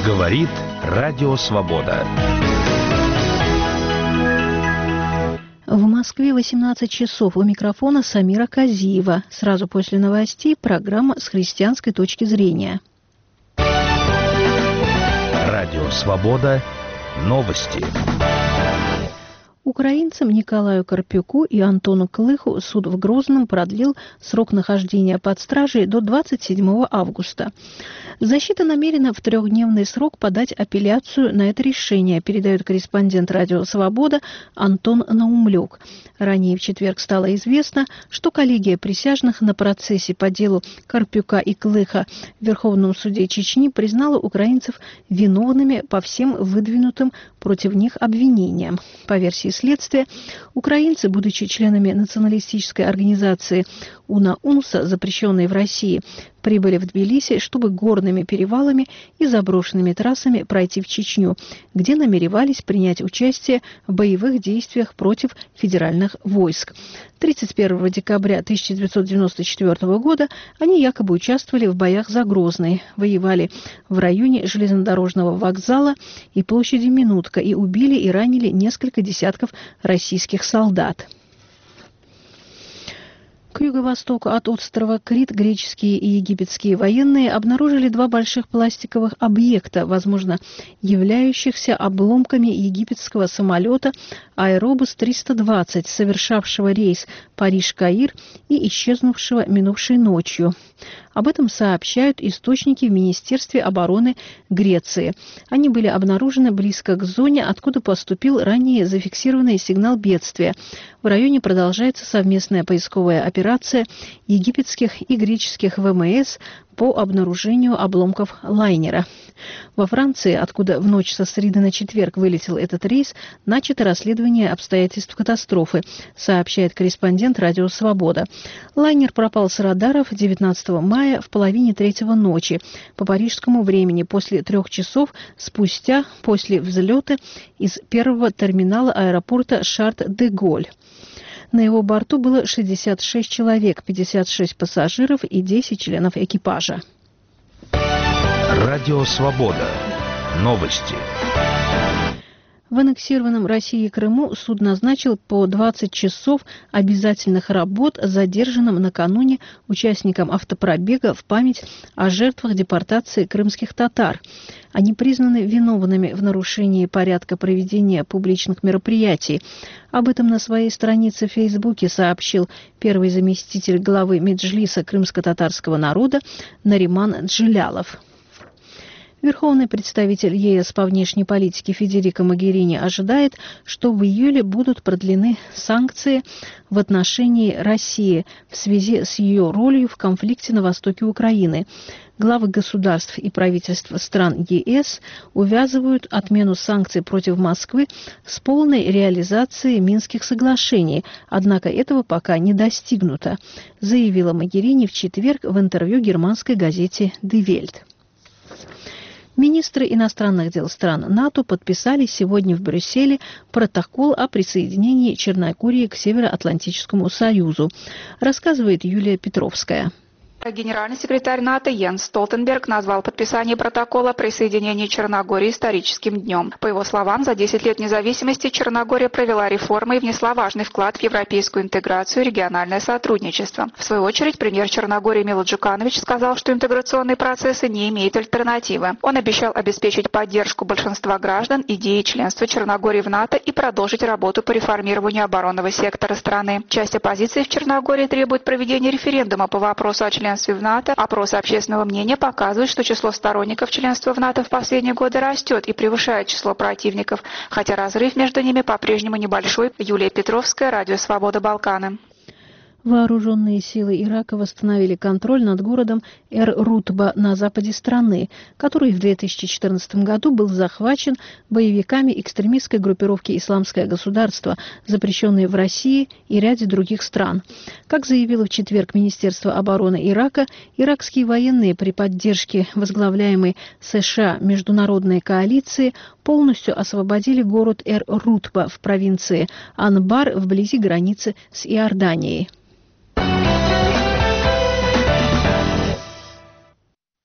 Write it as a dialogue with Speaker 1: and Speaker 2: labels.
Speaker 1: Говорит Радио Свобода.
Speaker 2: В Москве 18 часов. У микрофона Самира Казиева. Сразу после новостей программа «С христианской точки зрения».
Speaker 1: Радио Свобода. Новости.
Speaker 2: Украинцам Николаю Карпюку и Антону Клыху суд в Грозном продлил срок нахождения под стражей до 27 августа. Защита намерена в 3-дневный срок подать апелляцию на это решение, передает корреспондент «Радио Свобода» Антон Наумлюк. Ранее в четверг стало известно, что коллегия присяжных на процессе по делу Карпюка и Клыха в Верховном суде Чечни признала украинцев виновными по всем выдвинутым против них обвинениям. По версии следствия, украинцы, будучи членами националистической организации УНА-УНСА, запрещенной в России, прибыли в Тбилиси, чтобы горными перевалами и заброшенными трассами пройти в Чечню, где намеревались принять участие в боевых действиях против федеральных войск. 31 декабря 1994 года они якобы участвовали в боях за Грозный, воевали в районе железнодорожного вокзала и площади Минутка и убили и ранили несколько десятков российских солдат. К юго-востоку от острова Крит греческие и египетские военные обнаружили 2 больших пластиковых объекта, возможно, являющихся обломками египетского самолета Аэробус-320, совершавшего рейс Париж-Каир и исчезнувшего минувшей ночью. Об этом сообщают источники в Министерстве обороны Греции. Они были обнаружены близко к зоне, откуда поступил ранее зафиксированный сигнал бедствия. В районе продолжается совместная поисковая операция египетских и греческих ВМС по обнаружению обломков лайнера. Во Франции, откуда в ночь со среды на четверг вылетел этот рейс, начато расследование обстоятельств катастрофы, сообщает корреспондент «Радио Свобода». Лайнер пропал с радаров 19 мая в половине 3 ночи по парижскому времени, после 3 часов спустя после взлета из первого терминала аэропорта Шарл-де-Голь. На его борту было 66 человек, 56 пассажиров и 10 членов экипажа.
Speaker 1: Радио Свобода. Новости.
Speaker 2: В аннексированном Россией Крыму суд назначил по 20 часов обязательных работ задержанным накануне участникам автопробега в память о жертвах депортации крымских татар. Они признаны виновными в нарушении порядка проведения публичных мероприятий. Об этом на своей странице в Фейсбуке сообщил первый заместитель главы Меджлиса крымско-татарского народа Нариман Джилялов. Верховный представитель ЕС по внешней политике Федерико Могерини ожидает, что в июле будут продлены санкции в отношении России в связи с ее ролью в конфликте на востоке Украины. Главы государств и правительств стран ЕС увязывают отмену санкций против Москвы с полной реализацией Минских соглашений, однако этого пока не достигнуто, заявила Могерини в четверг в интервью германской газете «Die Welt». Министры иностранных дел стран НАТО подписали сегодня в Брюсселе протокол о присоединении Черногории к Североатлантическому союзу, рассказывает Юлия Петровская.
Speaker 3: Генеральный секретарь НАТО Йенс Столтенберг назвал подписание протокола о присоединении Черногории историческим днем. По его словам, за 10 лет независимости Черногория провела реформы и внесла важный вклад в европейскую интеграцию и региональное сотрудничество. В свою очередь, премьер Черногории Мило Джуканович сказал, что интеграционные процессы не имеют альтернативы. Он обещал обеспечить поддержку большинства граждан идеи членства Черногории в НАТО и продолжить работу по реформированию оборонного сектора страны. Часть оппозиции в Черногории требует проведения референдума по вопросу о членстве в НАТО. Опросы общественного мнения показывают, что число сторонников членства в НАТО в последние годы растет и превышает число противников, хотя разрыв между ними по-прежнему небольшой. Юлия Петровская, Радио Свобода, Балканы.
Speaker 2: Вооруженные силы Ирака восстановили контроль над городом Эр-Рутба на западе страны, который в 2014 году был захвачен боевиками экстремистской группировки «Исламское государство», запрещенной в России и ряде других стран. Как заявило в четверг Министерство обороны Ирака, иракские военные при поддержке возглавляемой США международной коалиции полностью освободили город Эр-Рутба в провинции Анбар вблизи границы с Иорданией.